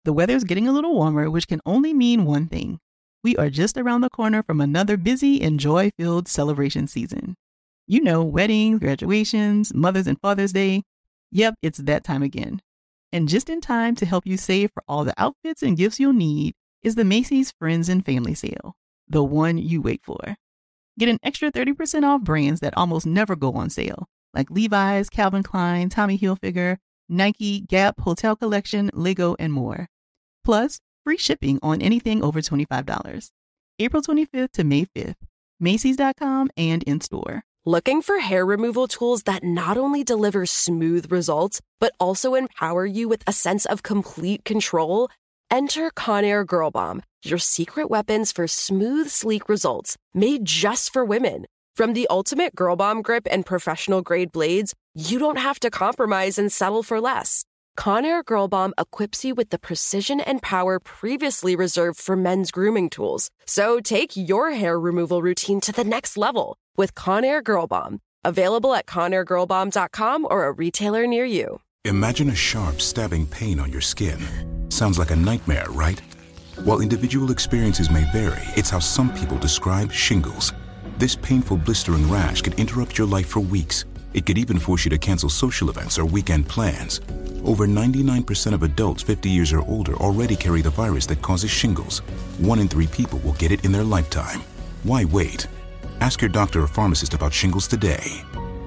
The weather's getting a little warmer, which can only mean one thing. We are just around the corner from another busy and joy-filled celebration season. You know, weddings, graduations, Mother's and Father's Day. Yep, it's that time again. And just in time to help you save for all the outfits and gifts you'll need is the Macy's Friends and Family Sale, the one you wait for. Get an extra 30% off brands that almost never go on sale, like Levi's, Calvin Klein, Tommy Hilfiger, Nike, Gap, Hotel Collection, Lego, and more. Plus, free shipping on anything over $25. April 25th to May 5th. Macys.com and in-store. Looking for hair removal tools that not only deliver smooth results, but also empower you with a sense of complete control? Enter Conair Girl Bomb, your secret weapons for smooth, sleek results, made just for women. From the ultimate Girl Bomb grip and professional-grade blades, you don't have to compromise and settle for less. Conair Girl Bomb equips you with the precision and power previously reserved for men's grooming tools. So take your hair removal routine to the next level with Conair Girl Bomb. Available at ConairGirlBomb.com or a retailer near you. Imagine a sharp, stabbing pain on your skin. Sounds like a nightmare, right? While individual experiences may vary, it's how some people describe shingles. This painful, blistering rash could interrupt your life for weeks. It could even force you to cancel social events or weekend plans. Over 99% of adults 50 years or older already carry the virus that causes shingles. 1 in 3 people will get it in their lifetime. Why wait? Ask your doctor or pharmacist about shingles today.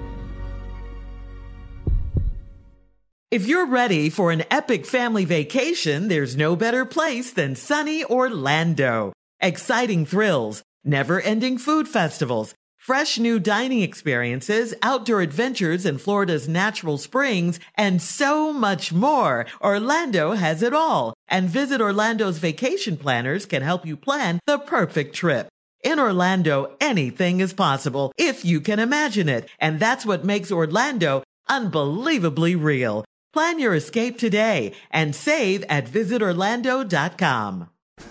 If you're ready for an epic family vacation, there's no better place than sunny Orlando. Exciting thrills, never-ending food festivals, fresh new dining experiences, outdoor adventures in Florida's natural springs, and so much more. Orlando has it all. And Visit Orlando's vacation planners can help you plan the perfect trip. In Orlando, anything is possible if you can imagine it. And that's what makes Orlando unbelievably real. Plan your escape today and save at visitorlando.com.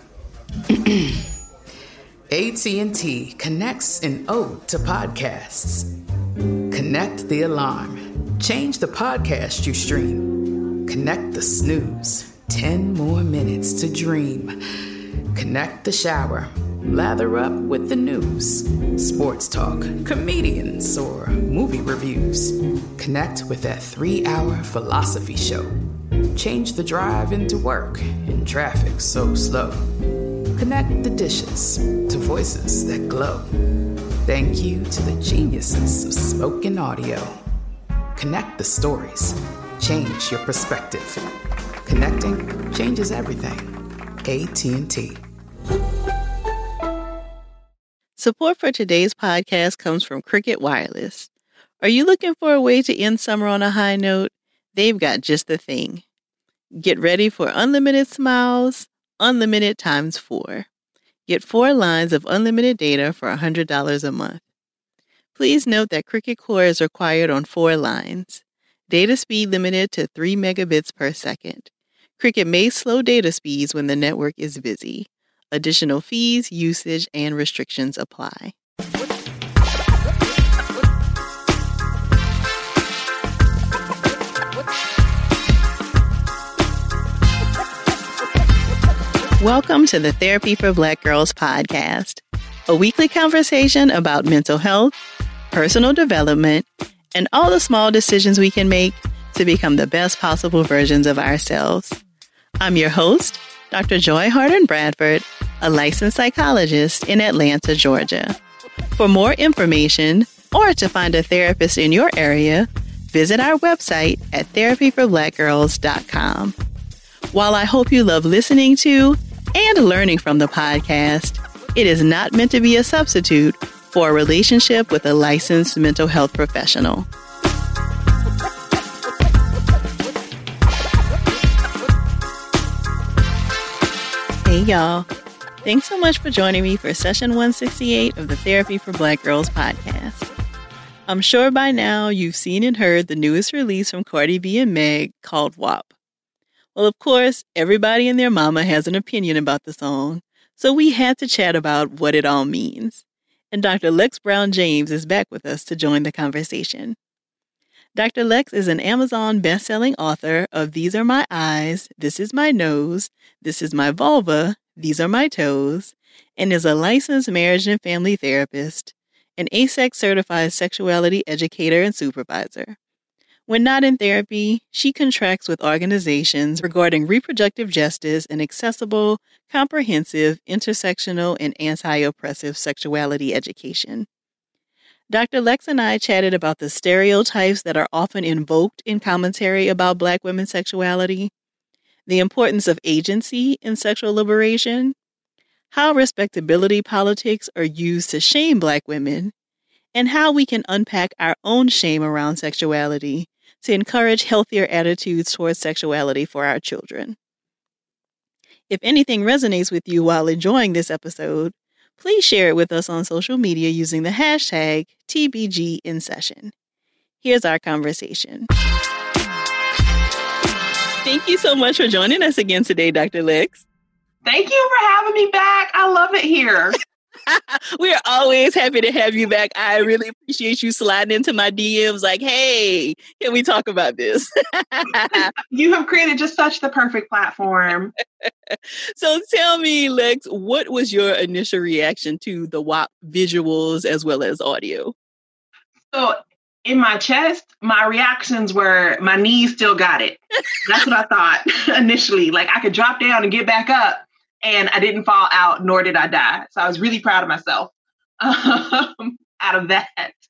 AT&T connects an ode to podcasts. Connect the alarm. Change the podcast you stream. Connect the snooze. 10 more minutes to dream. Connect the shower. Lather up with the news. Sports talk, comedians, or movie reviews. Connect with that 3-hour philosophy show. Change the drive into work in traffic so slow. Connect the dishes to voices that glow. Thank you to the geniuses of spoken audio. Connect the stories. Change your perspective. Connecting changes everything. AT&T. Support for today's podcast comes from Cricket Wireless. Are you looking for a way to end summer on a high note? They've got just the thing. Get ready for unlimited smiles, unlimited times 4. Get 4 lines of unlimited data for $100 a month. Please note that Cricket Core is required on 4 lines. Data speed limited to 3 megabits per second. Cricket may slow data speeds when the network is busy. Additional fees, usage, and restrictions apply. Welcome to the Therapy for Black Girls podcast, a weekly conversation about mental health, personal development, and all the small decisions we can make to become the best possible versions of ourselves. I'm your host, Dr. Joy Harden Bradford, a licensed psychologist in Atlanta, Georgia. For more information or to find a therapist in your area, visit our website at therapyforblackgirls.com. While I hope you love listening to and learning from the podcast, it is not meant to be a substitute for a relationship with a licensed mental health professional. Hey y'all, thanks so much for joining me for session 168 of the Therapy for Black Girls podcast. I'm sure by now you've seen and heard the newest release from Cardi B and Meg called WAP. Well, of course, everybody and their mama has an opinion about the song, so we had to chat about what it all means. And Dr. Lex Brown James is back with us to join the conversation. Dr. Lex is an Amazon best-selling author of These Are My Eyes, This Is My Nose, This Is My Vulva, These Are My Toes, and is a licensed marriage and family therapist, an AASECT certified sexuality educator and supervisor. When not in therapy, she contracts with organizations regarding reproductive justice and accessible, comprehensive, intersectional, and anti-oppressive sexuality education. Dr. Lex and I chatted about the stereotypes that are often invoked in commentary about Black women's sexuality, the importance of agency in sexual liberation, how respectability politics are used to shame Black women, and how we can unpack our own shame around sexuality to encourage healthier attitudes towards sexuality for our children. If anything resonates with you while enjoying this episode, please share it with us on social media using the hashtag TBGInSession. Here's our conversation. Thank you so much for joining us again today, Dr. Lex. Thank you for having me back. I love it here. We're always happy to have you back. I really appreciate you sliding into my DMs like, hey, can we talk about this? You have created just such the perfect platform. So tell me, Lex, what was your initial reaction to the WAP visuals as well as audio? So in my chest, my reactions were, my knees still got it. That's what I thought initially. Like I could drop down and get back up. And I didn't fall out, nor did I die. So I was really proud of myself out of that.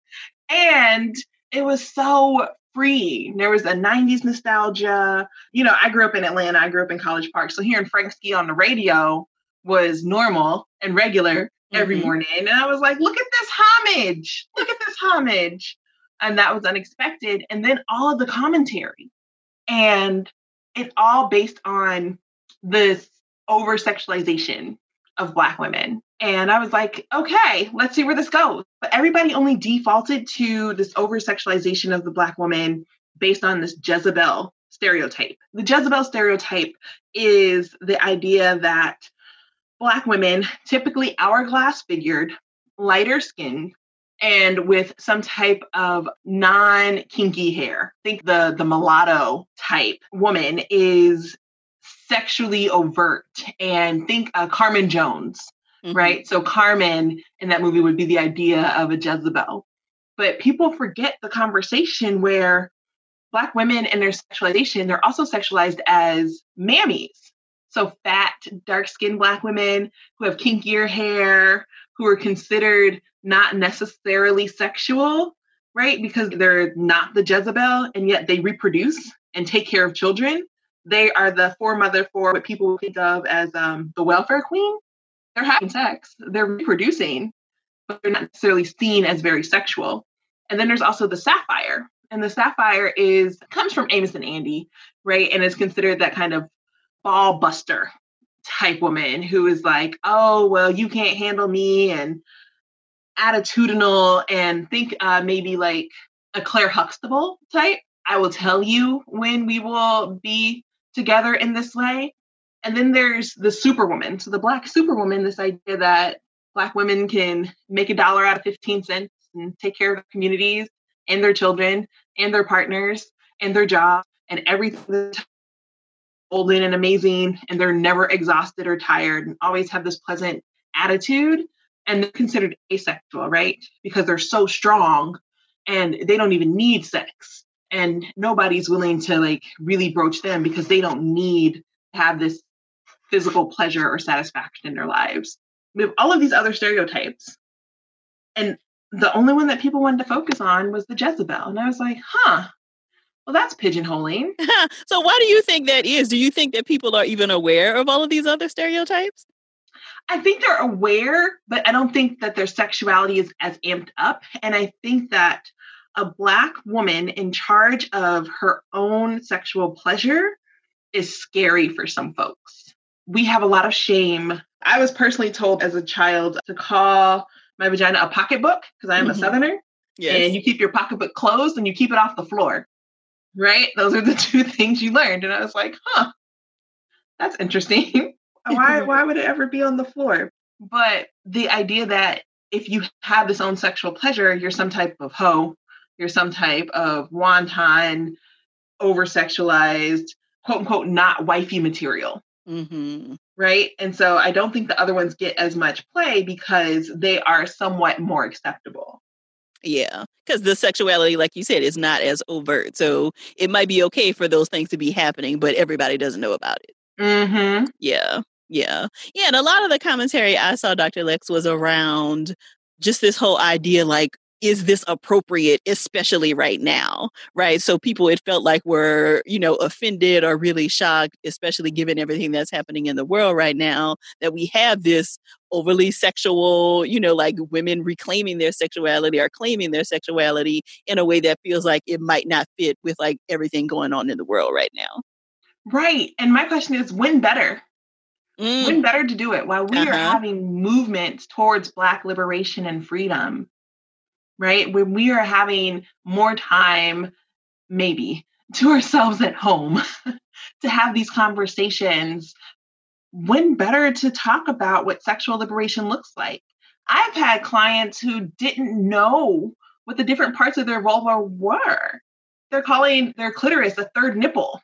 And it was so free. There was a 90s nostalgia. You know, I grew up in Atlanta. I grew up in College Park. So hearing Frank Ski on the radio was normal and regular every morning. And I was like, look at this homage. Look at this homage. And that was unexpected. And then all of the commentary. And it's all based on this over-sexualization of Black women. And I was like, okay, let's see where this goes. But everybody only defaulted to this over-sexualization of the Black woman based on this Jezebel stereotype. The Jezebel stereotype is the idea that Black women, typically hourglass figured, lighter skinned, and with some type of non-kinky hair. I think the mulatto type woman is sexually overt, and think Carmen Jones, right? So Carmen in that movie would be the idea of a Jezebel. But people forget the conversation where Black women and their sexualization, they're also sexualized as mammies. So fat, dark-skinned Black women who have kinkier hair, who are considered not necessarily sexual, right? Because they're not the Jezebel, and yet they reproduce and take care of children. They are the foremother for what people think of as the welfare queen. They're having sex, they're reproducing, but they're not necessarily seen as very sexual. And then there's also the sapphire. And the sapphire comes from Amos and Andy, right? And is considered that kind of ball buster type woman who is like, oh, well, you can't handle me, and attitudinal, and think maybe like a Claire Huxtable type. I will tell you when we will be together in this way. And then there's the superwoman. So the Black superwoman, this idea that Black women can make $1 out of 15 cents and take care of their communities and their children and their partners and their jobs and everything golden and amazing. And they're never exhausted or tired and always have this pleasant attitude. And they're considered asexual, right? Because they're so strong and they don't even need sex. And nobody's willing to like really broach them because they don't need to have this physical pleasure or satisfaction in their lives. We have all of these other stereotypes. And the only one that people wanted to focus on was the Jezebel. And I was like, well, that's pigeonholing. So why do you think that is? Do you think that people are even aware of all of these other stereotypes? I think they're aware, but I don't think that their sexuality is as amped up. And I think that a Black woman in charge of her own sexual pleasure is scary for some folks. We have a lot of shame. I was personally told as a child to call my vagina a pocketbook because I am a Southerner. Yes. And you keep your pocketbook closed and you keep it off the floor, right? Those are the two things you learned. And I was like, that's interesting. Why would it ever be on the floor? But the idea that if you have this own sexual pleasure, you're some type of hoe, There's some type of wanton, over-sexualized, quote unquote, not wifey material. Mm-hmm. Right. And so I don't think the other ones get as much play because they are somewhat more acceptable. Yeah, because the sexuality, like you said, is not as overt. So it might be okay for those things to be happening, but everybody doesn't know about it. Mm-hmm. Yeah. And a lot of the commentary I saw, Dr. Lex, was around just this whole idea, like, is this appropriate, especially right now, right? So people, it felt like were, offended or really shocked, especially given everything that's happening in the world right now, that we have this overly sexual, like women reclaiming their sexuality or claiming their sexuality in a way that feels like it might not fit with like everything going on in the world right now. Right. And my question is, when better? When better to do it while we are having movements towards Black liberation and freedom, right? When we are having more time, maybe, to ourselves at home to have these conversations, when better to talk about what sexual liberation looks like? I've had clients who didn't know what the different parts of their vulva were. They're calling their clitoris a third nipple.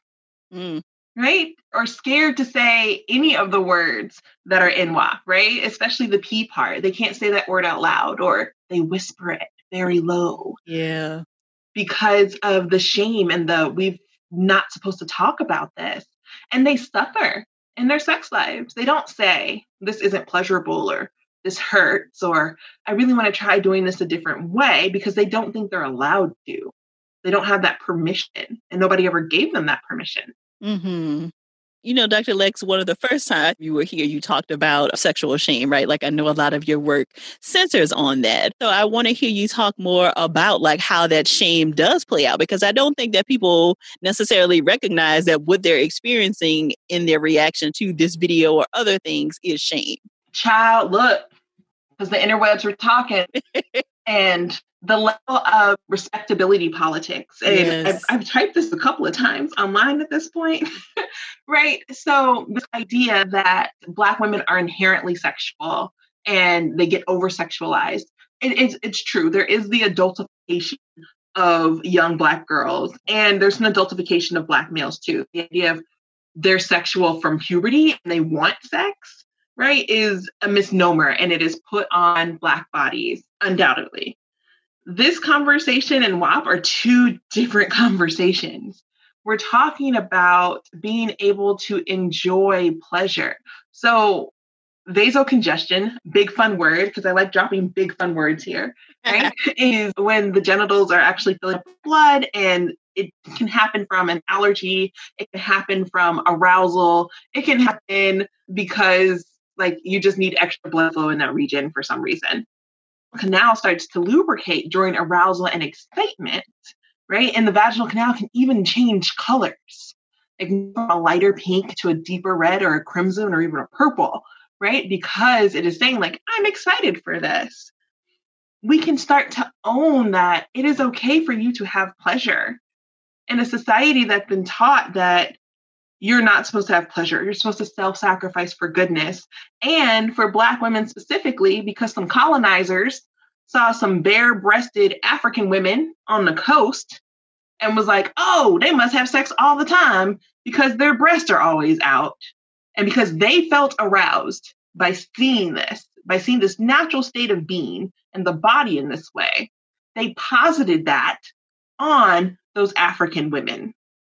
Right? Or scared to say any of the words that are in WAP, right? Especially the P part. They can't say that word out loud, or they whisper it very low. Yeah. Because of the shame and we've not supposed to talk about this. And they suffer in their sex lives. They don't say, this isn't pleasurable, or this hurts, or I really want to try doing this a different way, because they don't think they're allowed to. They don't have that permission, and nobody ever gave them that permission. Mm-hmm. Dr. Lex, one of the first times you were here, you talked about sexual shame, right? Like, I know a lot of your work centers on that. So I want to hear you talk more about like how that shame does play out, because I don't think that people necessarily recognize that what they're experiencing in their reaction to this video or other things is shame. Child, look, because the interwebs were talking and the level of respectability politics. And yes. I've typed this a couple of times online at this point, right? So this idea that Black women are inherently sexual and they get over-sexualized. It's true. There is the adultification of young Black girls, and there's an adultification of Black males too. The idea of they're sexual from puberty and they want sex, right, is a misnomer, and it is put on Black bodies, undoubtedly. This conversation and WAP are two different conversations. We're talking about being able to enjoy pleasure. So vasocongestion, big fun word, because I like dropping big fun words here, right? Is when the genitals are actually filling up with blood, and it can happen from an allergy. It can happen from arousal. It can happen because like you just need extra blood flow in that region for some reason. Canal starts to lubricate during arousal and excitement, right? And the vaginal canal can even change colors, like from a lighter pink to a deeper red or a crimson or even a purple, right? Because it is saying like, I'm excited for this. We can start to own that it is okay for you to have pleasure in a society that's been taught that you're not supposed to have pleasure. You're supposed to self-sacrifice for goodness. And for Black women specifically, because some colonizers saw some bare-breasted African women on the coast and was like, oh, they must have sex all the time because their breasts are always out. And because they felt aroused by seeing this natural state of being and the body in this way, they posited that on those African women.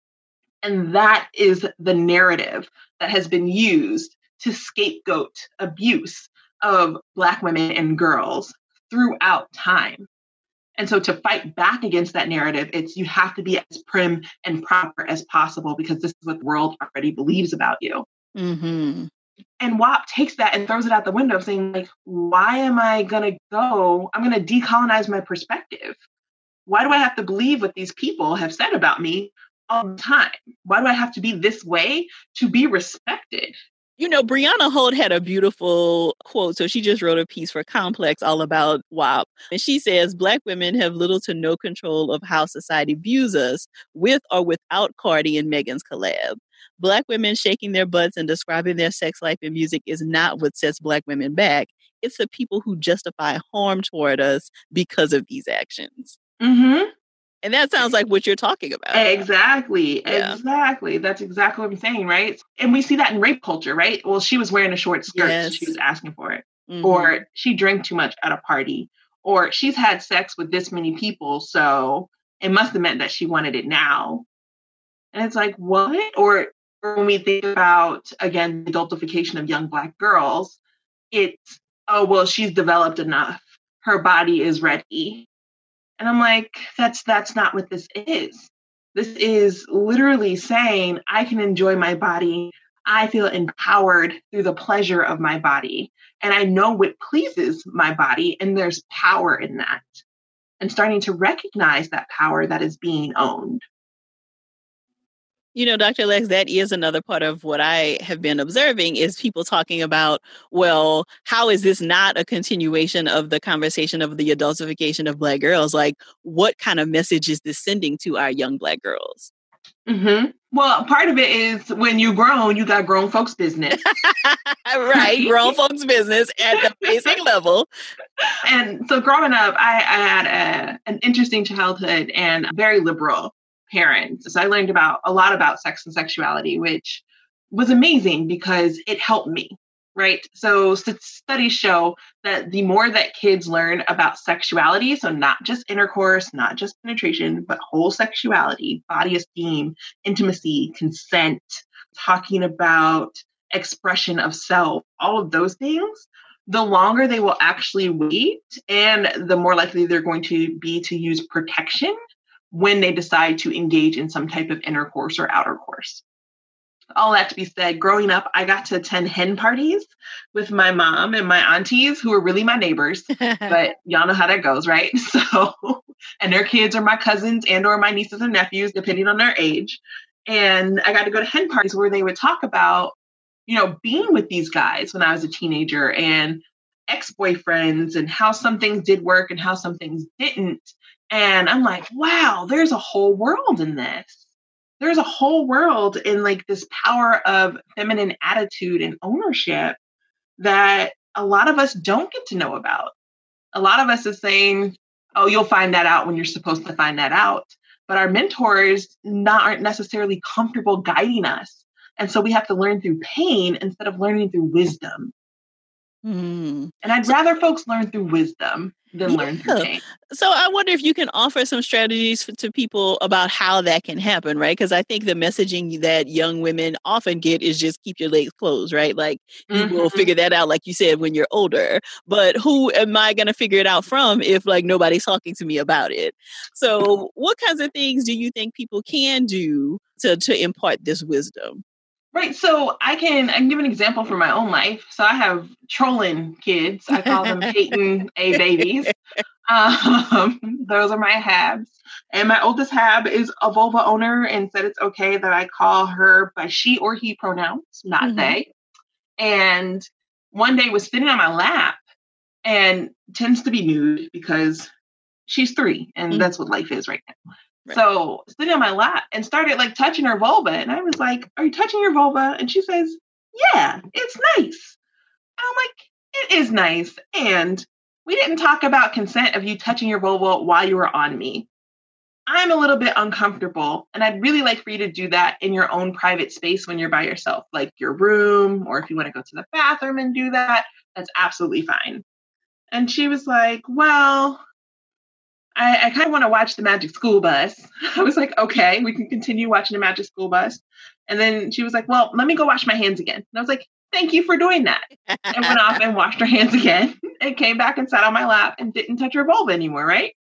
And that is the narrative that has been used to scapegoat abuse of Black women and girls throughout time. And so to fight back against that narrative, you have to be as prim and proper as possible, because this is what the world already believes about you. Mm-hmm. And WAP takes that and throws it out the window, saying like, why am I going to I'm going to decolonize my perspective. Why do I have to believe what these people have said about me all the time? Why do I have to be this way to be respected? Brianna Holt had a beautiful quote. So she just wrote a piece for Complex all about WAP. And she says, Black women have little to no control of how society views us, with or without Cardi and Megan's collab. Black women shaking their butts and describing their sex life in music is not what sets Black women back. It's the people who justify harm toward us because of these actions. Mm-hmm. And that sounds like what you're talking about. Exactly. That's exactly what I'm saying, right? And we see that in rape culture, right? Well, she was wearing a short skirt, so she was asking for it. Or she drank too much at a party. Or she's had sex with this many people, so it must have meant that she wanted it now. And it's like, what? Or when we think about, again, the adultification of young Black girls, it's, oh, well, she's developed enough. Her body is ready. And I'm like, that's not what this is. This is literally saying, I can enjoy my body. I feel empowered through the pleasure of my body. And I know what pleases my body, and there's power in that. And starting to recognize that power that is being owned. You know, Dr. Lex, that is another part of what I have been observing is people talking about, well, how is this not a continuation of the conversation of the adultification of Black girls? Like, what kind of message is this sending to our young Black girls? Well, part of it is when you're grown, you got grown folks' business. Right, grown folks' business at the basic level. And so growing up, I had an interesting childhood and very liberal parents. So I learned a lot about sex and sexuality, which was amazing because it helped me, right? So studies show that the more that kids learn about sexuality, so not just intercourse, not just penetration, but whole sexuality, body esteem, intimacy, consent, talking about expression of self, all of those things, the longer they will actually wait and the more likely they're going to be to use protection when they decide to engage in some type of intercourse or outer course. All that to be said, growing up, I got to attend hen parties with my mom and my aunties who were really my neighbors, but y'all know how that goes, right? So, and their kids are my cousins and or my nieces and nephews, depending on their age. And I got to go to hen parties where they would talk about, you know, being with these guys when I was a teenager and ex-boyfriends and how some things did work and how some things didn't. And I'm like, wow, there's a whole world in this. There's a whole world in like this power of feminine attitude and ownership that a lot of us don't get to know about. A lot of us is saying, oh, you'll find that out when you're supposed to find that out. But our mentors aren't necessarily comfortable guiding us. And so we have to learn through pain instead of learning through wisdom. And I'd rather folks learn through wisdom than learn through pain. So I wonder if you can offer some strategies to people about how that can happen, right? Because I think the messaging that young women often get is just keep your legs closed, right? Like you will figure that out, like you said, when you're older. But who am I going to figure it out from if like nobody's talking to me about it? So what kinds of things do you think people can do to impart this wisdom? Right. So I can give an example from my own life. So I have trolling kids. I call them Peyton A babies. Those are my Habs. And my oldest Hab is a vulva owner and said it's okay that I call her by she or he pronouns, not they. And one day was sitting on my lap and tends to be nude because she's 3 and that's what life is right now. Right. So sitting on my lap and started like touching her vulva. And I was like, are you touching your vulva? And she says, yeah, it's nice. And I'm like, it is nice. And we didn't talk about consent of you touching your vulva while you were on me. I'm a little bit uncomfortable. And I'd really like for you to do that in your own private space when you're by yourself, like your room, or if you want to go to the bathroom and do that, that's absolutely fine. And she was like, well, I kind of want to watch the Magic School Bus. I was like, okay, we can continue watching the Magic School Bus. And then she was like, well, let me go wash my hands again. And I was like, thank you for doing that. And went off and washed her hands again and came back and sat on my lap and didn't touch her vulva anymore, right?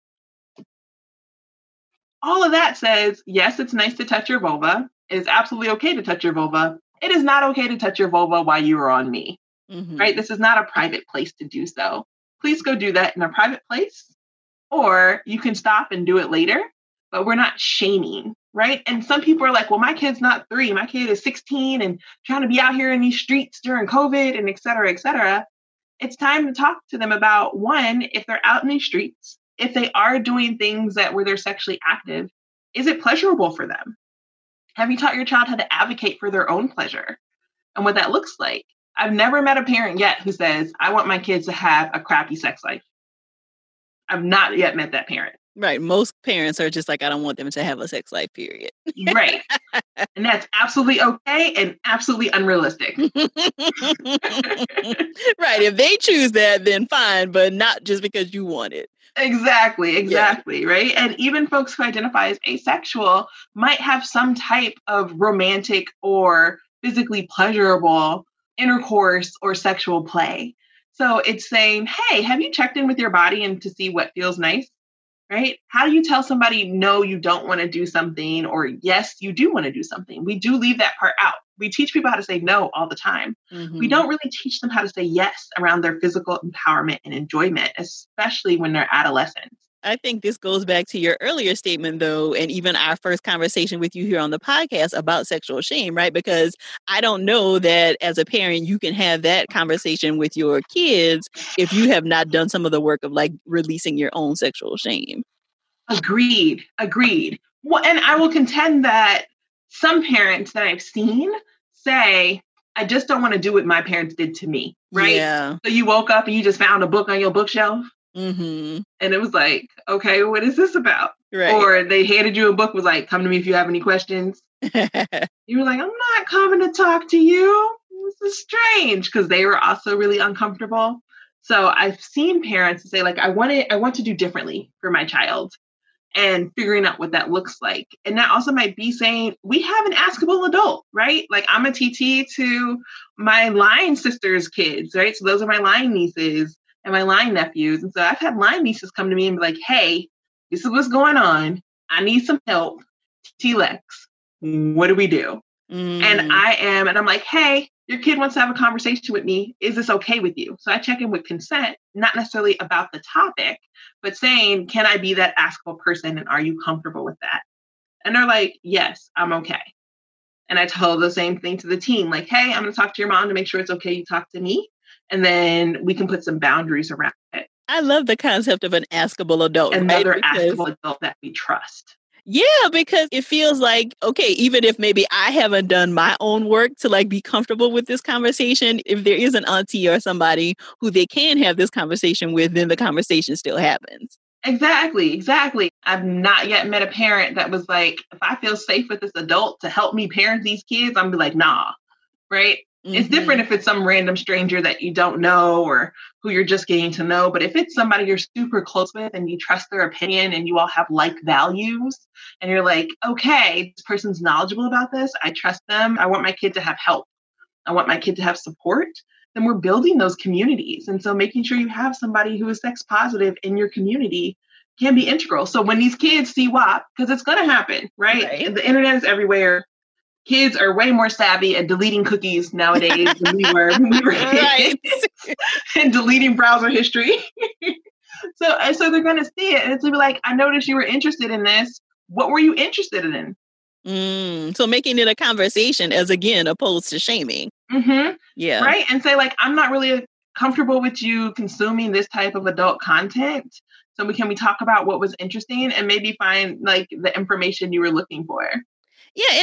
All of that says, yes, it's nice to touch your vulva. It is absolutely okay to touch your vulva. It is not okay to touch your vulva while you are on me, right? This is not a private place to do so. Please go do that in a private place. Or you can stop and do it later, but we're not shaming, right? And some people are like, well, my kid's not 3. My kid is 16 and trying to be out here in these streets during COVID and et cetera, et cetera. It's time to talk to them about, one, if they're out in these streets, if they are doing things where they're sexually active, is it pleasurable for them? Have you taught your child how to advocate for their own pleasure and what that looks like? I've never met a parent yet who says, I want my kids to have a crappy sex life. I've not yet met that parent. Right. Most parents are just like, I don't want them to have a sex life, period. Right. And that's absolutely okay and absolutely unrealistic. Right. If they choose that, then fine, but not just because you want it. Exactly. Right. And even folks who identify as asexual might have some type of romantic or physically pleasurable intercourse or sexual play. So it's saying, hey, have you checked in with your body and to see what feels nice? Right? How do you tell somebody, no, you don't want to do something, or yes, you do want to do something? We do leave that part out. We teach people how to say no all the time. Mm-hmm. We don't really teach them how to say yes around their physical empowerment and enjoyment, especially when they're adolescents. I think this goes back to your earlier statement, though, and even our first conversation with you here on the podcast about sexual shame, right? Because I don't know that as a parent, you can have that conversation with your kids if you have not done some of the work of like releasing your own sexual shame. Agreed. Well, and I will contend that some parents that I've seen say, I just don't want to do what my parents did to me, right? Yeah. So you woke up and you just found a book on your bookshelf. Mm-hmm. And it was like, okay, what is this about? Right. Or they handed you a book, was like, come to me if you have any questions. You were like, I'm not coming to talk to you. This is strange, because they were also really uncomfortable. So I've seen parents say, like, I want to do differently for my child, and figuring out what that looks like. And that also might be saying, we have an askable adult, right? Like, I'm a TT to my line sister's kids, right? So those are my line nieces and my line nephews. And so I've had line nieces come to me and be like, hey, this is what's going on. I need some help. T-Lex, what do we do? And I'm like, hey, your kid wants to have a conversation with me. Is this okay with you? So I check in with consent, not necessarily about the topic, but saying, can I be that askable person? And are you comfortable with that? And they're like, yes, I'm okay. And I tell the same thing to the teen, like, hey, I'm going to talk to your mom to make sure it's okay you talk to me. And then we can put some boundaries around it. I love the concept of an askable adult. Another askable adult that we trust. Yeah, because it feels like, okay, even if maybe I haven't done my own work to like be comfortable with this conversation, if there is an auntie or somebody who they can have this conversation with, then the conversation still happens. Exactly. I've not yet met a parent that was like, if I feel safe with this adult to help me parent these kids, I'm be like, nah, right? Mm-hmm. It's different if it's some random stranger that you don't know or who you're just getting to know. But if it's somebody you're super close with and you trust their opinion and you all have like values and you're like, okay, this person's knowledgeable about this. I trust them. I want my kid to have help. I want my kid to have support. Then we're building those communities. And so making sure you have somebody who is sex positive in your community can be integral. So when these kids see WAP, because it's going to happen, right? And the internet is everywhere. Kids are way more savvy at deleting cookies nowadays than we were when we were kids, and deleting browser history. So they're going to see it. And it's going to be like, I noticed you were interested in this. What were you interested in? So making it a conversation as, again, opposed to shaming. Mm-hmm. Yeah. Right. And say, like, I'm not really comfortable with you consuming this type of adult content. So can we talk about what was interesting and maybe find like the information you were looking for? Yeah, and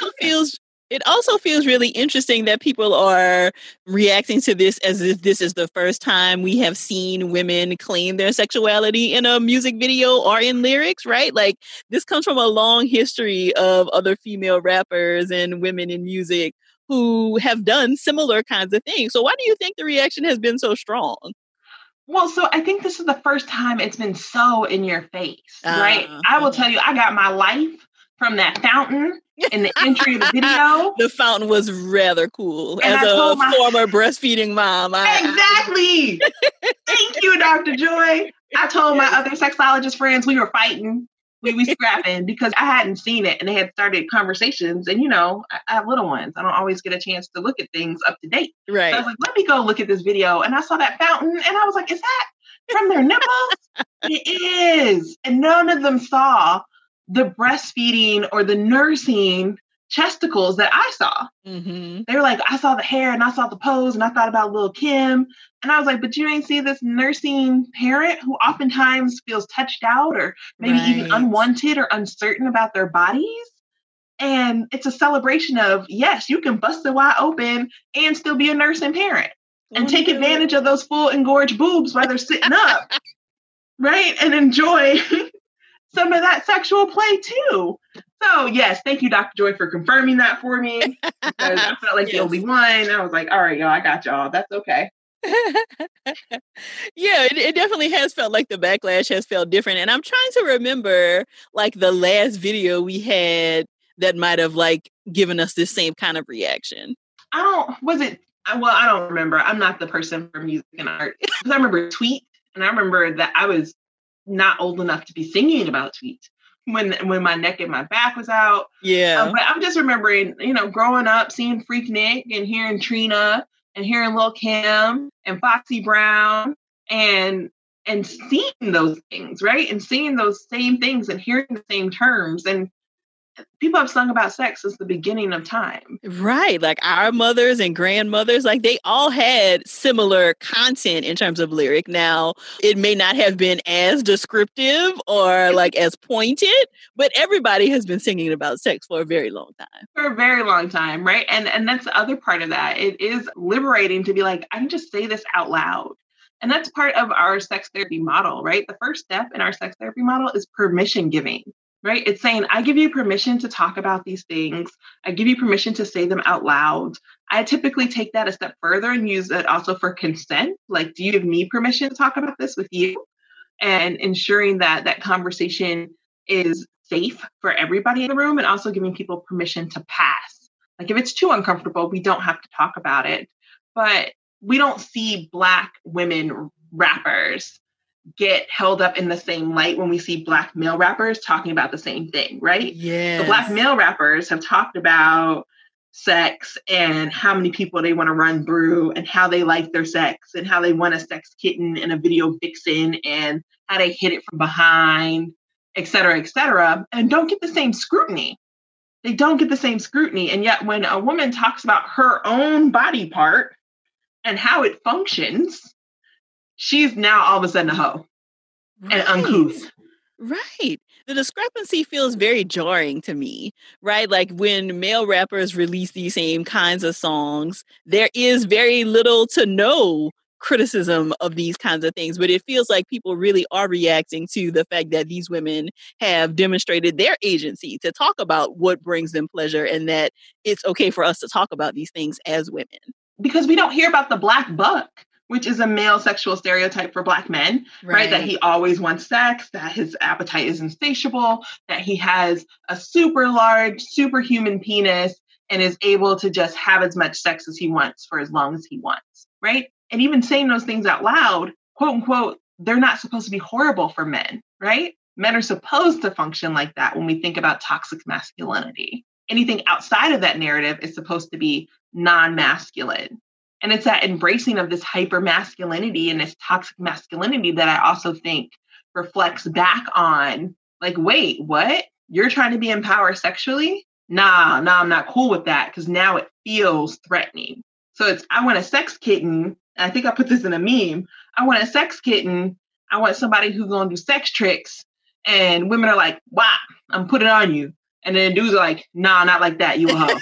it also feels really interesting that people are reacting to this as if this is the first time we have seen women claim their sexuality in a music video or in lyrics, right? Like, this comes from a long history of other female rappers and women in music who have done similar kinds of things. So why do you think the reaction has been so strong? Well, so I think this is the first time it's been so in your face, right? I will tell you, I got my life from that fountain in the entry of the video. The fountain was rather cool. And as a former breastfeeding mom. Exactly. Thank you, Dr. Joy. I told my other sexologist friends we were fighting. We scrapping because I hadn't seen it and they had started conversations. And, you know, I have little ones. I don't always get a chance to look at things up to date. Right. So I was like, let me go look at this video. And I saw that fountain and I was like, is that from their nipples? It is. And none of them saw the breastfeeding or the nursing chesticles that I saw. Mm-hmm. They were like, I saw the hair and I saw the pose and I thought about Lil' Kim. And I was like, but you ain't see this nursing parent who oftentimes feels touched out or maybe even unwanted or uncertain about their bodies. And it's a celebration of, yes, you can bust it wide open and still be a nursing parent and take advantage of those full engorged boobs while they're sitting up, right? And enjoy some of that sexual play too. So yes, thank you, Dr. Joy, for confirming that for me, because I felt like the only one. I was like, all right, y'all, I got y'all. That's okay. Yeah, it definitely has felt like the backlash has felt different. And I'm trying to remember like the last video we had that might have like given us this same kind of reaction. I don't remember. I'm not the person for music and art. Because I remember Tweet, and I remember that I was not old enough to be singing about Tweet when my neck and my back was out. Yeah. But I'm just remembering, growing up, seeing Freaknik and hearing Trina and hearing Lil' Kim and Foxy Brown and seeing those things, right? And seeing those same things and hearing the same terms. And people have sung about sex since the beginning of time. Right. Like our mothers and grandmothers, like they all had similar content in terms of lyric. Now, it may not have been as descriptive or like as pointed, but everybody has been singing about sex for a very long time. For a very long time, right? And that's the other part of that. It is liberating to be like, I can just say this out loud. And that's part of our sex therapy model, right? The first step in our sex therapy model is permission giving. Right? It's saying, I give you permission to talk about these things. I give you permission to say them out loud. I typically take that a step further and use it also for consent. Like, do you give me permission to talk about this with you? And ensuring that that conversation is safe for everybody in the room, and also giving people permission to pass. Like, if it's too uncomfortable, we don't have to talk about it. But we don't see Black women rappers get held up in the same light when we see Black male rappers talking about the same thing, right? Yeah. The Black male rappers have talked about sex and how many people they want to run through and how they like their sex and how they want a sex kitten and a video vixen and how they hit it from behind, et cetera, and don't get the same scrutiny. They don't get the same scrutiny. And yet when a woman talks about her own body part and how it functions, she's now all of a sudden a hoe and uncouth. Right. The discrepancy feels very jarring to me, right? Like when male rappers release these same kinds of songs, there is very little to no criticism of these kinds of things, but it feels like people really are reacting to the fact that these women have demonstrated their agency to talk about what brings them pleasure and that it's okay for us to talk about these things as women. Because we don't hear about the Black buck, which is a male sexual stereotype for Black men, right? That he always wants sex, that his appetite is insatiable, that he has a super large, superhuman penis and is able to just have as much sex as he wants for as long as he wants, right? And even saying those things out loud, quote unquote, they're not supposed to be horrible for men, right? Men are supposed to function like that when we think about toxic masculinity. Anything outside of that narrative is supposed to be non-masculine. And it's that embracing of this hyper masculinity and this toxic masculinity that I also think reflects back on, like, wait, what? You're trying to be empowered sexually? Nah, I'm not cool with that, because now it feels threatening. So it's, I want a sex kitten. And I think I put this in a meme. I want a sex kitten. I want somebody who's going to do sex tricks. And women are like, wow, I'm putting it on you. And then dudes are like, nah, not like that. You a hoe.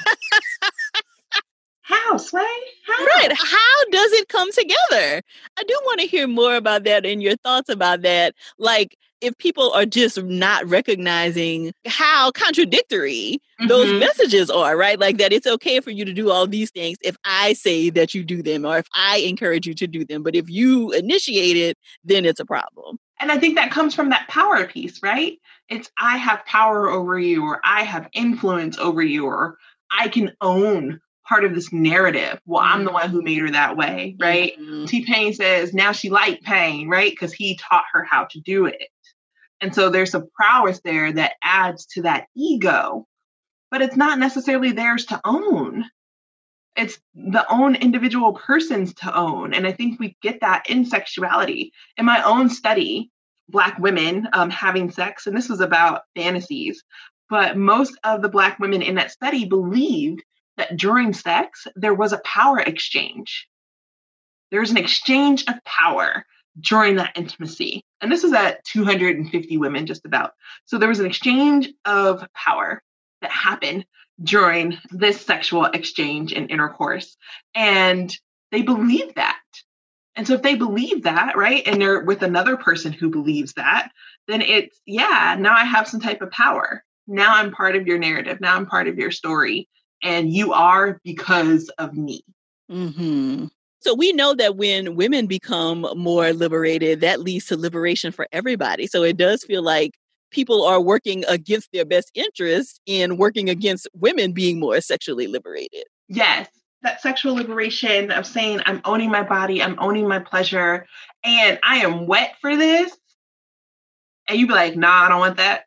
How, Sway? How? Right. How does it come together? I do want to hear more about that and your thoughts about that. Like, if people are just not recognizing how contradictory those messages are, right? Like that it's okay for you to do all these things if I say that you do them or if I encourage you to do them. But if you initiate it, then it's a problem. And I think that comes from that power piece, right? It's I have power over you, or I have influence over you, or I can own part of this narrative. Well, I'm the one who made her that way, right? T-Pain says now she liked pain, right? Because he taught her how to do it. And so there's a prowess there that adds to that ego, but it's not necessarily theirs to own. It's the own individual person's to own. And I think we get that in sexuality. In my own study, Black women having sex, and this was about fantasies, but most of the Black women in that study believed that during sex, there was a power exchange. There's an exchange of power during that intimacy. And this is at 250 women, just about. So there was an exchange of power that happened during this sexual exchange and intercourse. And they believed that. And so if they believe that, right, and they're with another person who believes that, then it's, yeah, now I have some type of power. Now I'm part of your narrative. Now I'm part of your story. And you are because of me. Mm-hmm. So we know that when women become more liberated, that leads to liberation for everybody. So it does feel like people are working against their best interests in working against women being more sexually liberated. Yes. That sexual liberation of saying, I'm owning my body, I'm owning my pleasure, and I am wet for this. And you be like, nah, I don't want that.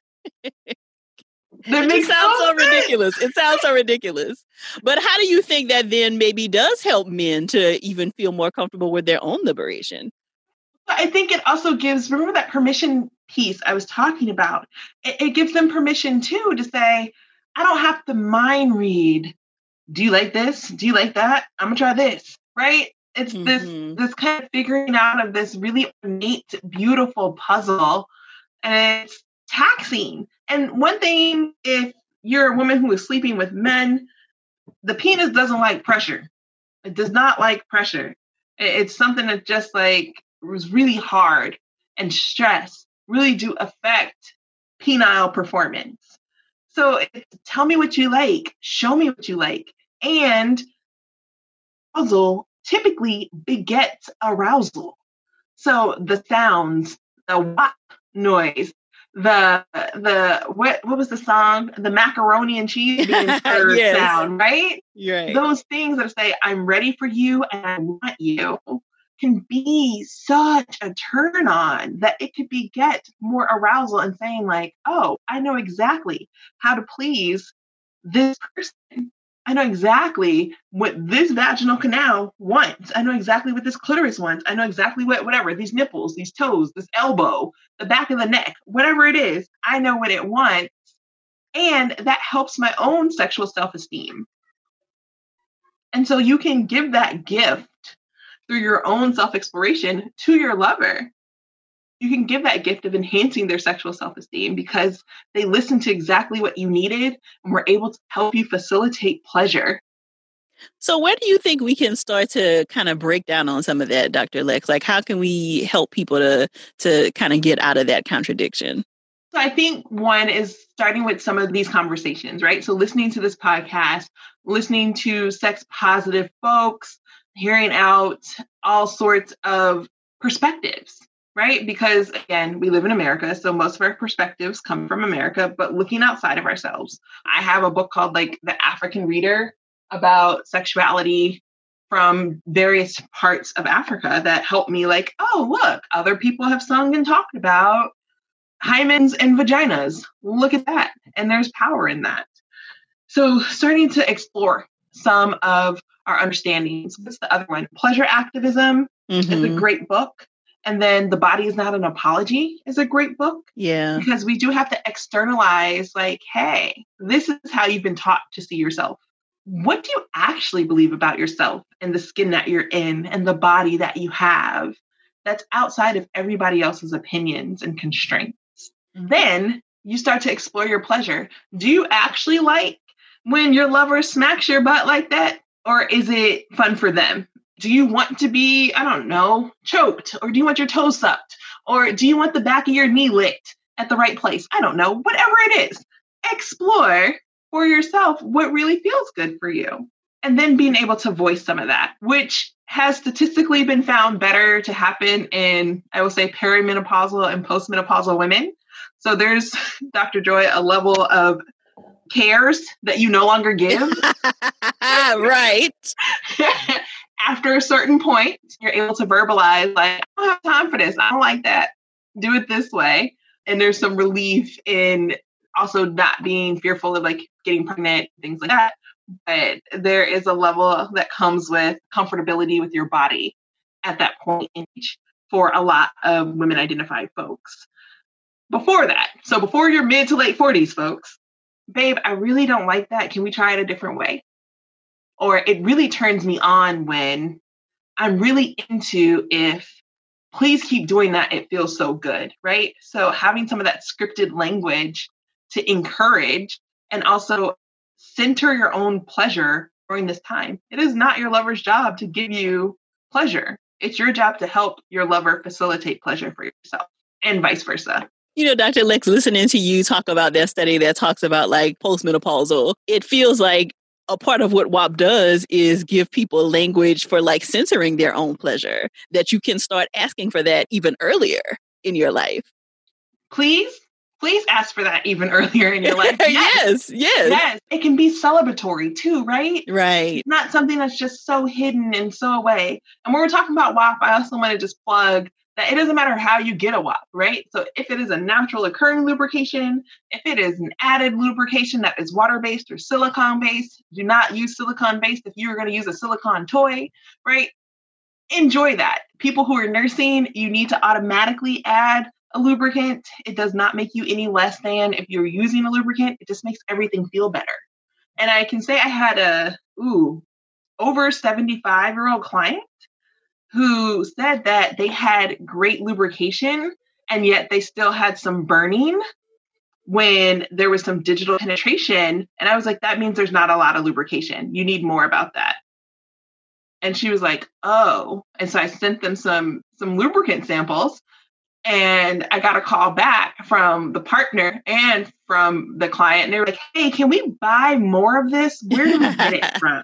It sounds so ridiculous. It sounds so ridiculous. But how do you think that then maybe does help men to even feel more comfortable with their own liberation? I think it also gives, remember that permission piece I was talking about? It gives them permission too to say, I don't have to mind read. Do you like this? Do you like that? I'm gonna try this, right? It's this kind of figuring out of this really innate, beautiful puzzle, and it's taxing. And one thing, if you're a woman who is sleeping with men, the penis doesn't like pressure. It does not like pressure. It's something that just like was really hard, and stress really do affect penile performance. So tell me what you like, show me what you like. And arousal typically begets arousal. So the sounds, the whop noise, what was the song? The macaroni and cheese being stirred yes. sound, right? Right. Those things that say, I'm ready for you and I want you, can be such a turn on that it could beget more arousal and saying like, oh, I know exactly how to please this person. I know exactly what this vaginal canal wants. I know exactly what this clitoris wants. I know exactly whatever, these nipples, these toes, this elbow, the back of the neck, whatever it is, I know what it wants. And that helps my own sexual self-esteem. And so you can give that gift through your own self-exploration to your lover. You can give that gift of enhancing their sexual self-esteem because they listened to exactly what you needed and were able to help you facilitate pleasure. So where do you think we can start to kind of break down on some of that, Dr. Lex? Like, how can we help people to kind of get out of that contradiction? So I think one is starting with some of these conversations, right? So listening to this podcast, listening to sex positive folks, hearing out all sorts of perspectives. Right? Because again, we live in America, so most of our perspectives come from America, but looking outside of ourselves. I have a book called like The African Reader about sexuality from various parts of Africa that helped me like, oh, look, other people have sung and talked about hymens and vaginas. Look at that. And there's power in that. So starting to explore some of our understandings. What's the other one? Pleasure Activism is a great book. And then The Body Is Not an Apology is a great book. Yeah. Because we do have to externalize like, hey, this is how you've been taught to see yourself. What do you actually believe about yourself and the skin that you're in and the body that you have that's outside of everybody else's opinions and constraints? Then you start to explore your pleasure. Do you actually like when your lover smacks your butt like that? Or is it fun for them? Do you want to be, I don't know, choked? Or do you want your toes sucked? Or do you want the back of your knee licked at the right place? I don't know. Whatever it is, explore for yourself what really feels good for you. And then being able to voice some of that, which has statistically been found better to happen in, I will say, perimenopausal and postmenopausal women. So there's, Dr. Joy, a level of cares that you no longer give. Right. After a certain point, you're able to verbalize, like, I don't have time for this. I don't like that. Do it this way. And there's some relief in also not being fearful of like getting pregnant, things like that. But there is a level that comes with comfortability with your body at that point in age for a lot of women identified folks. Before that, so before your mid to late 40s, folks, babe, I really don't like that. Can we try it a different way? Or it really turns me on when I'm really into if, please keep doing that. It feels so good, right? So having some of that scripted language to encourage and also center your own pleasure during this time. It is not your lover's job to give you pleasure. It's your job to help your lover facilitate pleasure for yourself and vice versa. You know, Dr. Lex, listening to you talk about that study that talks about like postmenopausal, it feels like a part of what WAP does is give people language for like censoring their own pleasure, that you can start asking for that even earlier in your life. Please ask for that even earlier in your life. Yes. It can be celebratory too, right? Right. It's not something that's just so hidden and so away. And when we're talking about WAP, I also want to just plug that it doesn't matter how you get a WAP, right? So if it is a natural occurring lubrication, if it is an added lubrication that is water-based or silicone-based, do not use silicone-based if you are going to use a silicone toy, right? Enjoy that. People who are nursing, you need to automatically add a lubricant. It does not make you any less than if you're using a lubricant. It just makes everything feel better. And I can say I had a over 75-year-old client who said that they had great lubrication and yet they still had some burning when there was some digital penetration. And I was like, that means there's not a lot of lubrication. You need more about that. And she was like, oh. And so I sent them some lubricant samples. And I got a call back from the partner and from the client. And they were like, hey, can we buy more of this? Where do we get it from?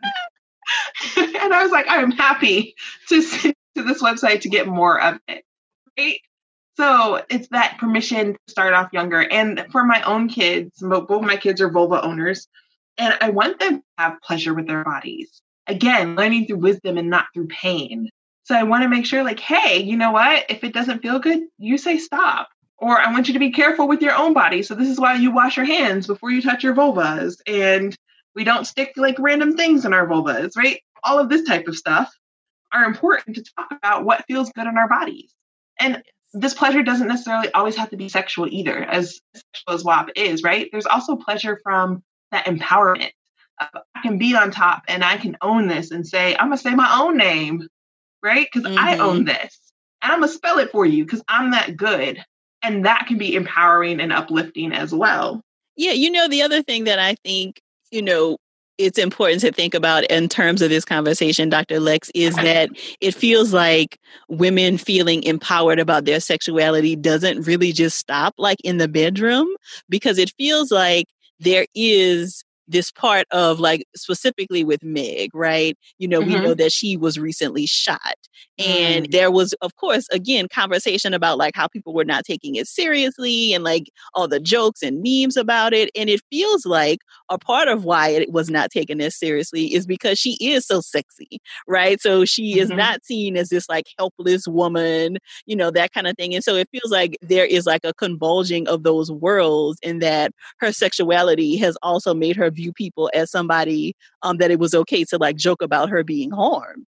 And I was like, I am happy to send to this website to get more of it. Right? So it's that permission to start off younger. And for my own kids, both my kids are vulva owners, and I want them to have pleasure with their bodies. Again, learning through wisdom and not through pain. So I want to make sure like, hey, you know what? If it doesn't feel good, you say stop. Or I want you to be careful with your own body. So this is why you wash your hands before you touch your vulvas. And we don't stick like random things in our vulvas, right? All of this type of stuff are important to talk about what feels good in our bodies. And this pleasure doesn't necessarily always have to be sexual either, as sexual as WAP is, right? There's also pleasure from that empowerment. I can be on top and I can own this and say, I'm going to say my own name, right? Because I own this. And I'm going to spell it for you because I'm that good. And that can be empowering and uplifting as well. Yeah, you know, the other thing that I think, you know, it's important to think about in terms of this conversation, Dr. Lex, is that it feels like women feeling empowered about their sexuality doesn't really just stop like in the bedroom, because it feels like there is this part of like specifically with Meg, right? You know, we know that she was recently shot. And there was, of course, again, conversation about like how people were not taking it seriously and like all the jokes and memes about it. And it feels like a part of why it was not taken as seriously is because she is so sexy, right? So she is not seen as this like helpless woman, you know, that kind of thing. And so it feels like there is like a convulging of those worlds, in that her sexuality has also made her view people as somebody that it was okay to like joke about her being harmed.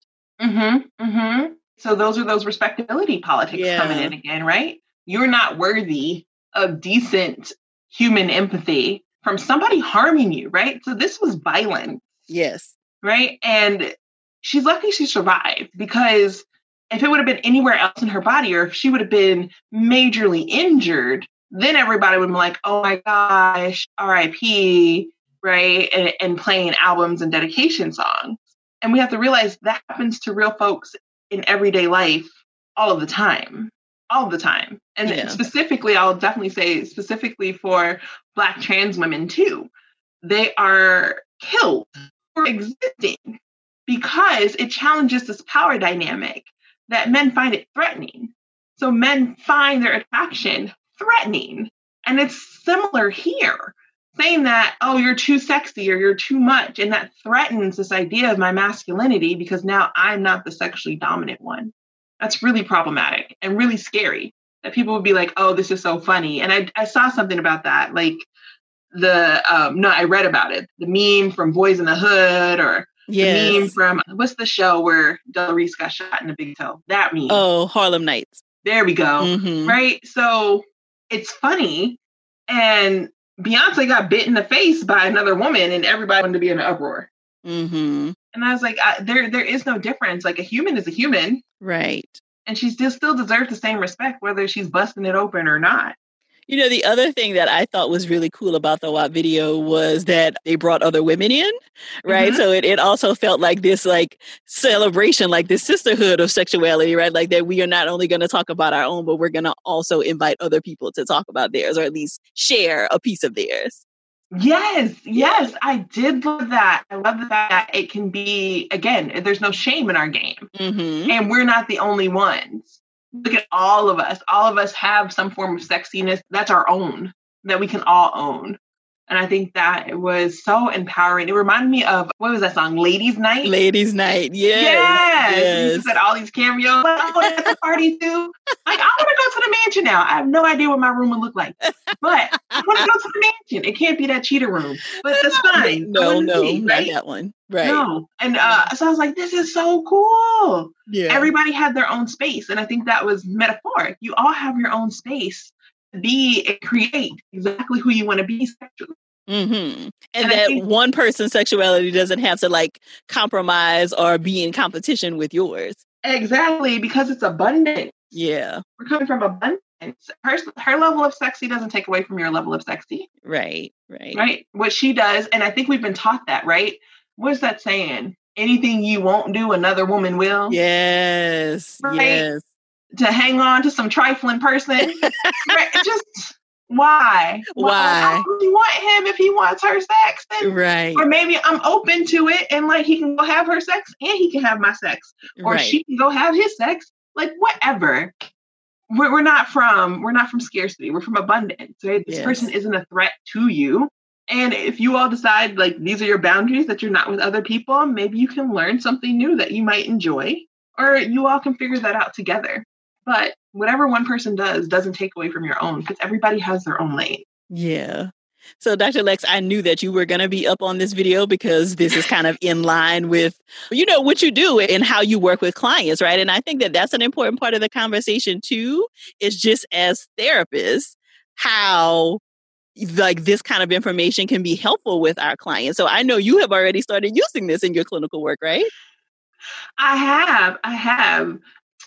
So those are those respectability politics coming in again, right? You're not worthy of decent human empathy from somebody harming you, right? So this was violence. Yes. Right? And she's lucky she survived, because if it would have been anywhere else in her body, or if she would have been majorly injured, then everybody would be like, oh my gosh, RIP, right? And playing albums and dedication songs. And we have to realize that happens to real folks in everyday life all of the time. And specifically, I'll definitely say specifically for Black trans women too, they are killed for existing because it challenges this power dynamic that men find it threatening. So men find their attraction threatening. And it's similar here, saying that, oh, you're too sexy or you're too much. And that threatens this idea of my masculinity because now I'm not the sexually dominant one. That's really problematic and really scary, that people would be like, oh, this is so funny. And I saw something about that, like I read about it. The meme from Boys in the Hood, or the meme from, what's the show where Del Reese got shot in the big toe? That meme. Oh, Harlem Nights. There we go. Right? So it's funny. And Beyonce got bit in the face by another woman and everybody wanted to be in an uproar. And I was like, there is no difference. Like, a human is a human. Right. And she still deserves the same respect, whether she's busting it open or not. You know, the other thing that I thought was really cool about the WAP video was that they brought other women in, right? So it also felt like this like celebration, like this sisterhood of sexuality, right? Like that we are not only going to talk about our own, but we're going to also invite other people to talk about theirs, or at least share a piece of theirs. Yes, I did love that. I love the fact that it can be, again, there's no shame in our game. And we're not the only ones. Look at all of us. All of us have some form of sexiness that's our own, that we can all own. And I think that it was so empowering. It reminded me of, what was that song? Ladies Night? Ladies Night, yes. You said all these cameos. Like, I want to have a party too. Like, I want to go to the mansion now. I have no idea what my room would look like. But I want to go to the mansion. It can't be that cheetah room. But that's fine. No, not that one. Right. No. And so I was like, this is so cool. Yeah. Everybody had their own space. And I think that was metaphoric. You all have your own space. Be and create exactly who you want to be sexually. And that one person's sexuality doesn't have to like compromise or be in competition with yours. Exactly, because it's abundance. Yeah. We're coming from abundance. Her level of sexy doesn't take away from your level of sexy. Right. What she does, and I think we've been taught that, right? What's that saying? Anything you won't do, another woman will. Yes. Right? Yes. To hang on to some trifling person. Right? Just why? Why? You want him if he wants her sex. Then, right. Or maybe I'm open to it and like he can go have her sex and he can have my sex. Or she can go have his sex. Like whatever. We're not from scarcity. We're from abundance. Right? This person isn't a threat to you. And if you all decide like these are your boundaries, that you're not with other people, maybe you can learn something new that you might enjoy. Or you all can figure that out together. But whatever one person does doesn't take away from your own, because everybody has their own lane. Yeah. So Dr. Lex, I knew that you were going to be up on this video because this is kind of in line with, what you do and how you work with clients, right? And I think that that's an important part of the conversation too, is just as therapists, how like this kind of information can be helpful with our clients. So I know you have already started using this in your clinical work, right? I have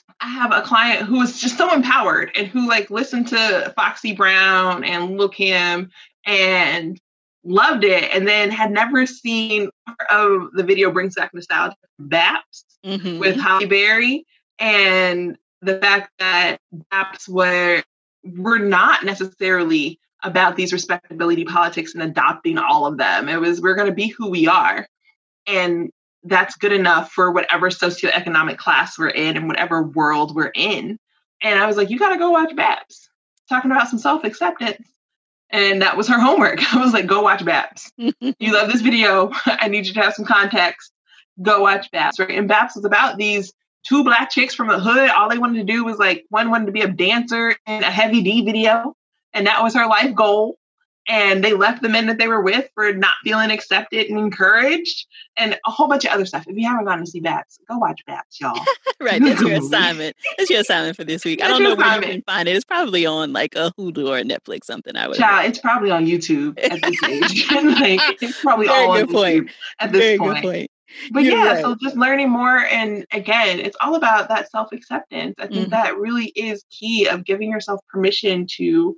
a client who is just so empowered and who like listened to Foxy Brown and Lil' Kim and loved it, and then had never seen part of the video Brings Back Nostalgia, BAPS with Halle Berry, and the fact that BAPS were not necessarily about these respectability politics and adopting all of them. It was, we're going to be who we are. And that's good enough for whatever socioeconomic class we're in and whatever world we're in. And I was like, you got to go watch BAPS. Talking about some self-acceptance. And that was her homework. I was like, go watch BAPS. You love this video. I need you to have some context. Go watch BAPS. Right? And BAPS was about these two Black chicks from the hood. All they wanted to do was like, one wanted to be a dancer in a Heavy D video. And that was her life goal. And they left the men that they were with for not feeling accepted and encouraged, and a whole bunch of other stuff. If you haven't gone to see BAPS, go watch BAPS, y'all. Right, that's your assignment. That's your assignment for this week. I don't know where you can find it. It's probably on like a Hulu or a Netflix, something. I would. Child, it's probably on YouTube at this age. Like, it's probably all on YouTube at this point. Good point. But right. So just learning more, and again, it's all about that self-acceptance. I think that really is key of giving yourself permission to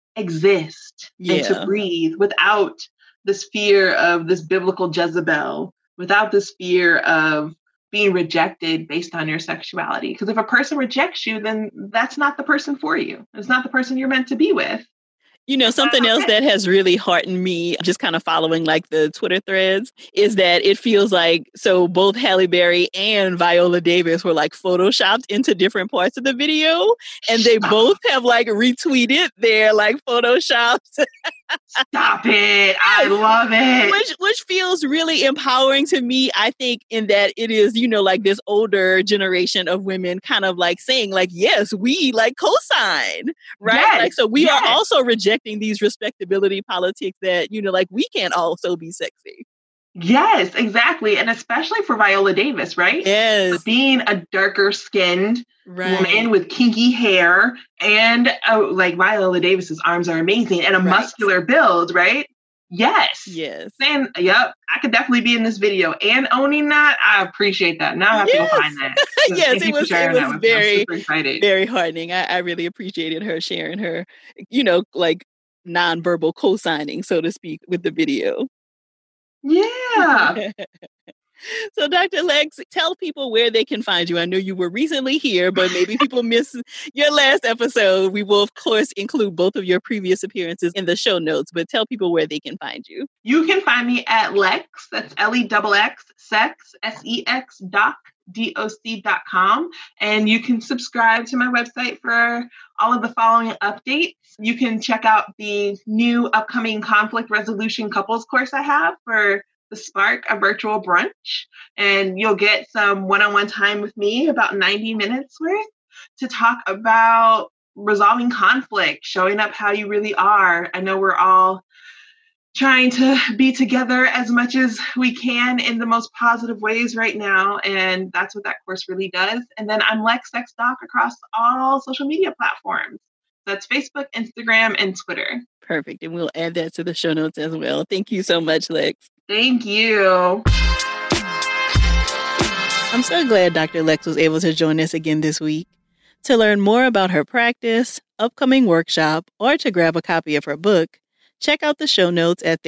exist and to breathe without this fear of this biblical Jezebel, without this fear of being rejected based on your sexuality. Because if a person rejects you, then that's not the person for you. It's not the person you're meant to be with. Something else that has really heartened me, just kind of following like the Twitter threads, is that it feels like, so both Halle Berry and Viola Davis were like photoshopped into different parts of the video. And they both have like retweeted their like photoshops. Stop it. I love it. Which feels really empowering to me, I think, in that it is, like this older generation of women kind of like saying like, yes, we like co-sign, right? Yes, like, so we are also rejecting these respectability politics that, like we can also be sexy. Yes, exactly. And especially for Viola Davis, right? Yes. Being a darker skinned woman with kinky hair, and like Viola Davis's arms are amazing, and a muscular build, right? Yes. Saying, yep, I could definitely be in this video and owning that. I appreciate that. Now I have to go find that. Yes, it was very, excited. Very heartening. I really appreciated her sharing her, like nonverbal co-signing, so to speak, with the video. Yeah. So, Dr. Lex, tell people where they can find you. I know you were recently here, but maybe people missed your last episode. We will, of course, include both of your previous appearances in the show notes, but tell people where they can find you. You can find me at Lex, that's Lex, sex, sex, doc.com. And you can subscribe to my website for all of the following updates. You can check out the new upcoming conflict resolution couples course I have for The Spark, a virtual brunch, and you'll get some one-on-one time with me, about 90 minutes worth, to talk about resolving conflict, showing up how you really are. I know we're all trying to be together as much as we can in the most positive ways right now, and that's what that course really does. And then I'm Lex Sex Doc across all social media platforms. That's Facebook, Instagram, and Twitter. Perfect. And we'll add that to the show notes as well. Thank you so much, Lex. Thank you. I'm so glad Dr. Lex was able to join us again this week. To learn more about her practice, upcoming workshop, or to grab a copy of her book, check out the show notes at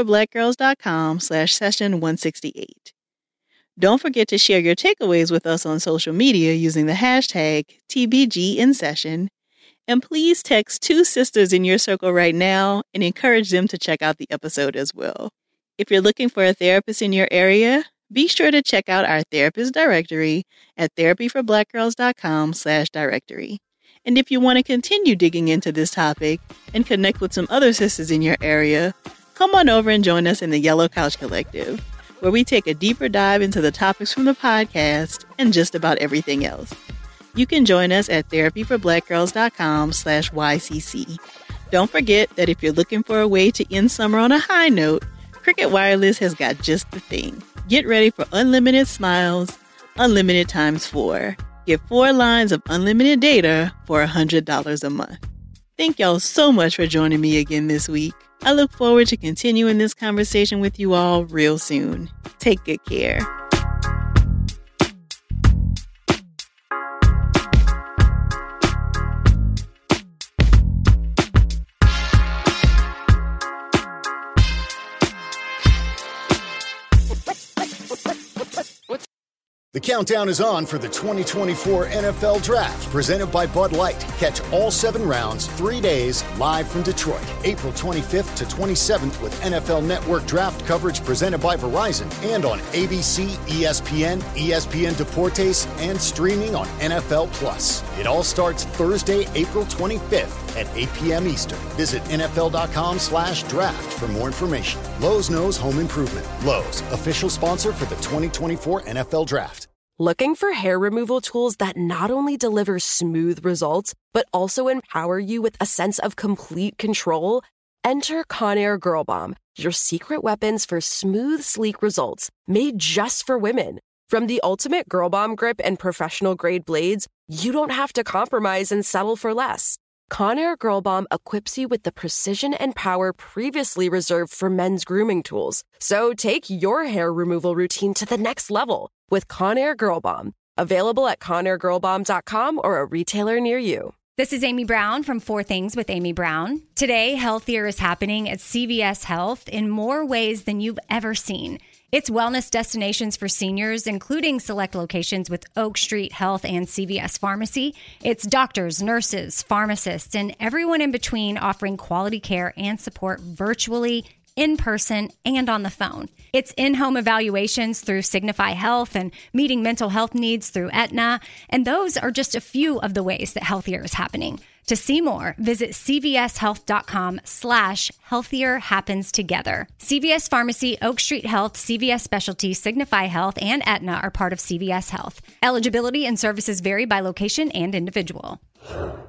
therapyforblackgirls.com/session168. Don't forget to share your takeaways with us on social media using the hashtag TBGInSession. And please text 2 sisters in your circle right now and encourage them to check out the episode as well. If you're looking for a therapist in your area, be sure to check out our therapist directory at therapyforblackgirls.com/directory. And if you want to continue digging into this topic and connect with some other sisters in your area, come on over and join us in the Yellow Couch Collective, where we take a deeper dive into the topics from the podcast and just about everything else. You can join us at therapyforblackgirls.com/YCC. Don't forget that if you're looking for a way to end summer on a high note, Cricket Wireless has got just the thing. Get ready for unlimited smiles, unlimited times 4. Get 4 lines of unlimited data for $100 a month. Thank y'all so much for joining me again this week. I look forward to continuing this conversation with you all real soon. Take good care. The countdown is on for the 2024 NFL Draft, presented by Bud Light. Catch all 7 rounds, 3 days, live from Detroit, April 25th to 27th with NFL Network Draft coverage presented by Verizon and on ABC, ESPN, ESPN Deportes, and streaming on NFL Plus. It all starts Thursday, April 25th at 8 p.m. Eastern. Visit NFL.com/draft for more information. Lowe's knows home improvement. Lowe's, official sponsor for the 2024 NFL Draft. Looking for hair removal tools that not only deliver smooth results, but also empower you with a sense of complete control? Enter Conair Girl Bomb, your secret weapons for smooth, sleek results, made just for women. From the ultimate Girl Bomb grip and professional-grade blades, you don't have to compromise and settle for less. Conair Girl Bomb equips you with the precision and power previously reserved for men's grooming tools. So take your hair removal routine to the next level with Conair Girl Bomb. Available at ConairGirlBomb.com or a retailer near you. This is Amy Brown from 4 Things with Amy Brown. Today, healthier is happening at CVS Health in more ways than you've ever seen. It's wellness destinations for seniors, including select locations with Oak Street Health and CVS Pharmacy. It's doctors, nurses, pharmacists, and everyone in between offering quality care and support virtually, in person, and on the phone. It's in-home evaluations through Signify Health and meeting mental health needs through Aetna. And those are just a few of the ways that healthier is happening. To see more, visit cvshealth.com/healthier happens together. CVS Pharmacy, Oak Street Health, CVS Specialty, Signify Health, and Aetna are part of CVS Health. Eligibility and services vary by location and individual.